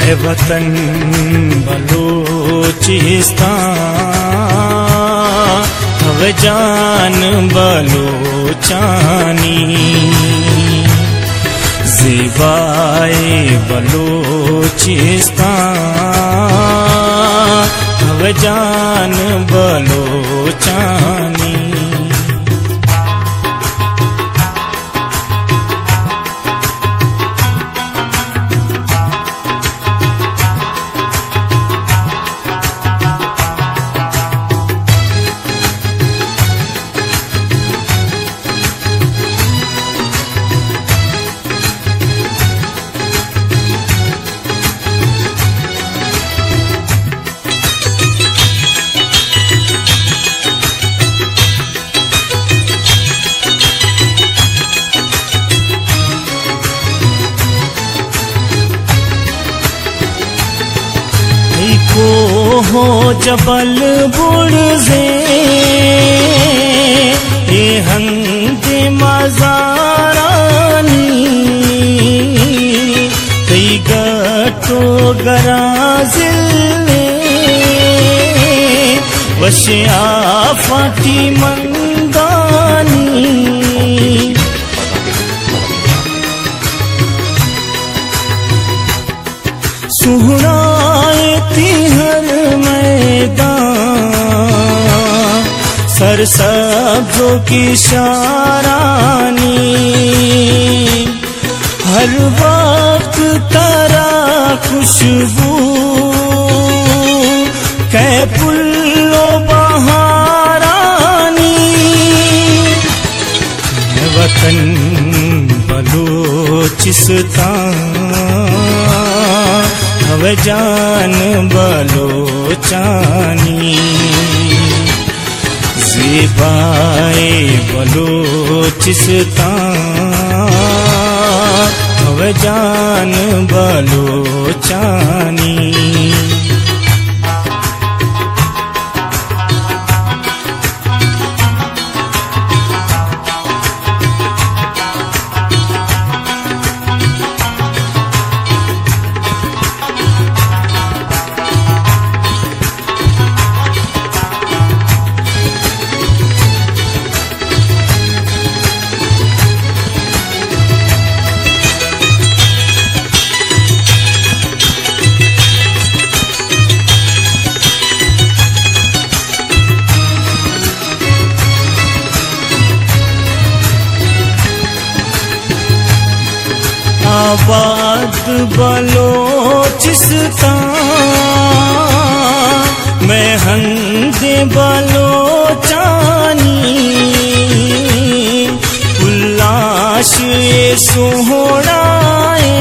है वतन बलूचिस्तान, हवे जान बलूचानी। ज़िबाए बलूचिस्तान, हवे जान बलूचानी। को हो जबल बुर्ज़े ए हंदे मज़ारानी। कई गटो गराज़िल वशे आफ़ाटी मंदानी। सुहराए हर मैदान, सरसब्ज़ों की शारानी। हर वक्त तारा खुशबू कै पुल्लो बहारानी। वतन बलूचिस्तान, हवे जान बलूचानी। ज़िबाए बलूचिस्तान, हवे जान बलूचानी। आबाद बलूचिस्तान मैं हंदे बलूचानी। उल्लास ये सोहराए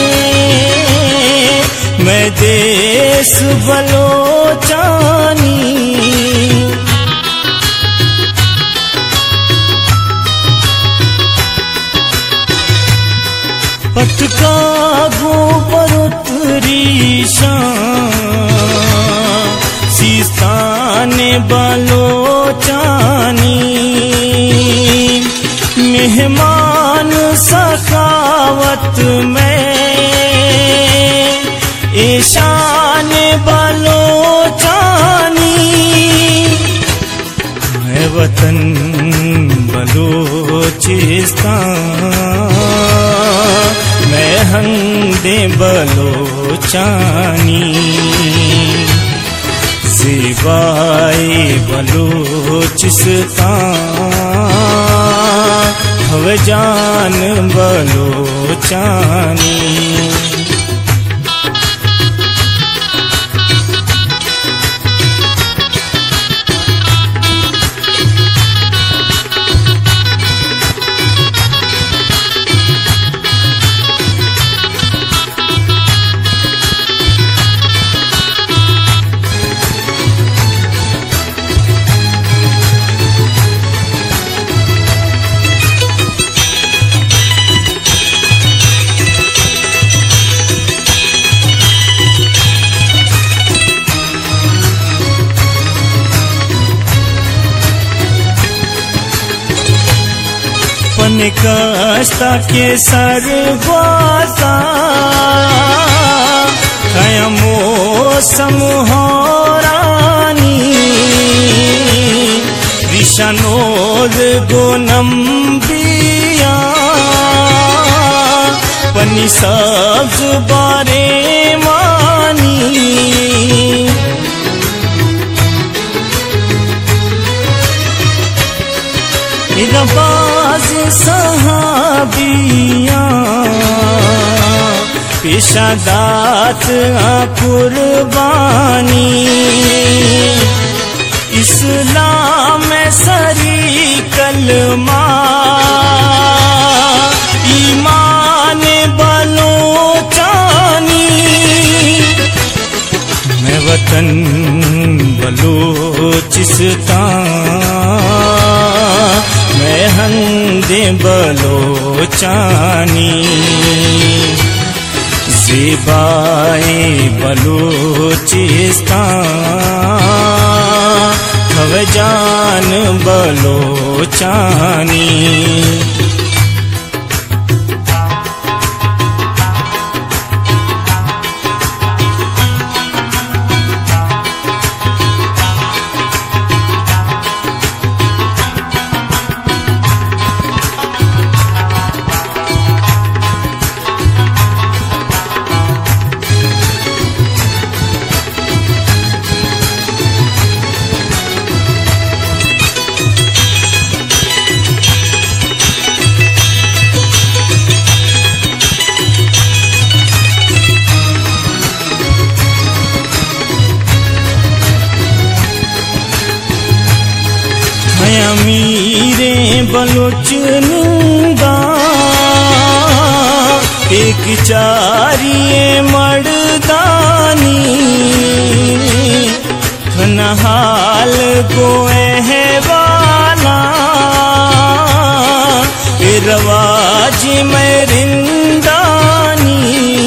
मैं देश बलूचानी। पटका गोबर उतरी शान, सीस्ताने बलूचानी। मेहमान सखावत में ईशान बलूचानी। मैं वतन बलूचिस्तान, मैं हंदे बलूचानी। ज़िबाए बलूचिस्तान, हवे जान बलूचानी। कश्ता के सरवासा खयमो समहोरानी विषनोद गोनम्बिया पनी सब्ज बारे मानी नवाज सहाबिया पेशादात कुर्बानी इस्लाम में सरी कलमा ईमान बलोचानी मैं वतन बलोचिस्तान मैं हंदे बलोचानी ज़ेबाए बलोचिस्तान खवजान बलोचानी अमीरे बलोचनुंगा एक चारिये मर्दानी खनहाल को एहवाला रवाज में रिंदानी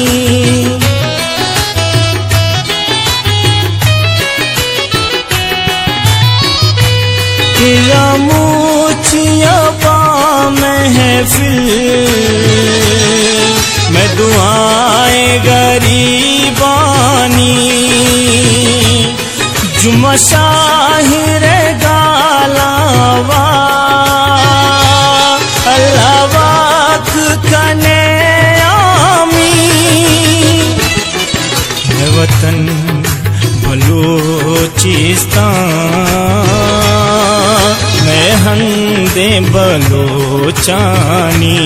मूचियाबा महफिल मैं दुआएं गरीबानी जुम्मा शाहिर गालावा अल्लाह वाक कने आमी वतन बलोचिस्तान मैं हंदे बलोचानी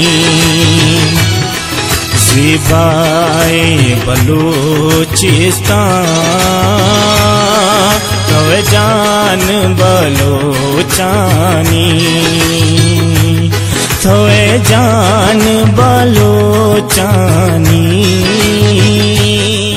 ज़ेबाए बलोचिस्तान खवजान बलोचानी थोए जान बलोचानी।